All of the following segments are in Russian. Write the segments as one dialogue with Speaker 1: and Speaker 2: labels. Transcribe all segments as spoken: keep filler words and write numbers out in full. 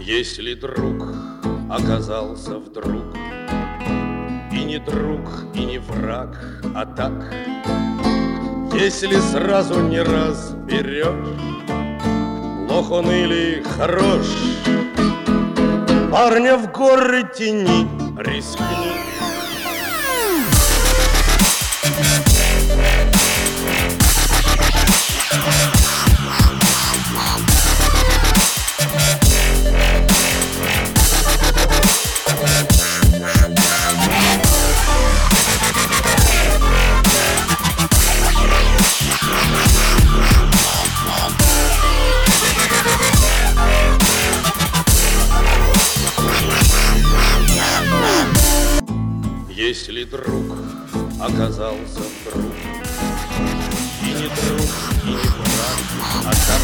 Speaker 1: Если друг оказался вдруг и не друг, и не враг, а так, если сразу не разберешь, плох он или хорош, парня в горы тяни, рискни. Если друг оказался вдруг и не друг, и не враг, а так,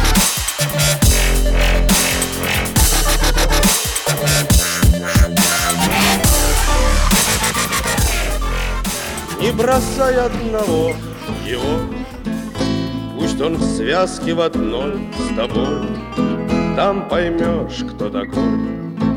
Speaker 1: не бросай одного его, пусть он в связке в одной с тобой, там поймешь, кто такой.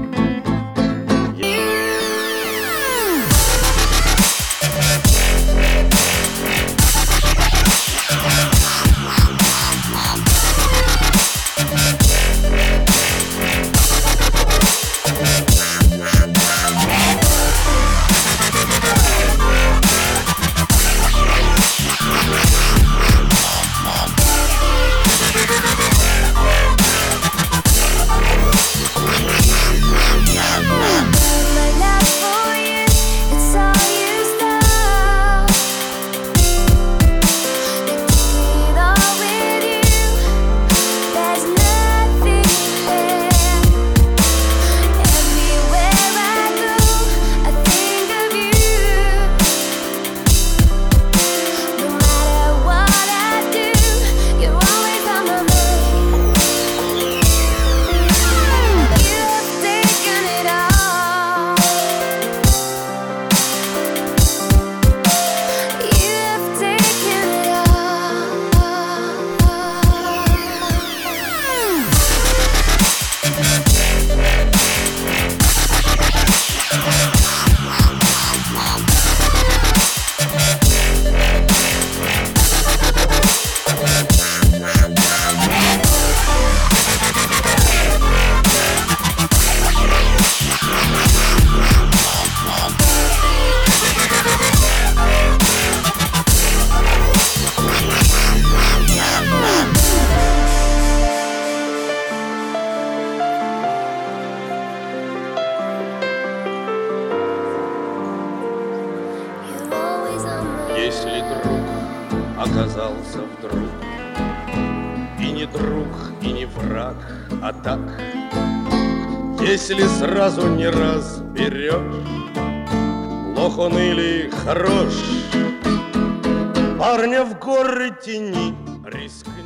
Speaker 1: Если друг оказался вдруг и не друг, и не враг, а так, если сразу не разберешь, плох он или хорош, парня в горы тяни, рискни.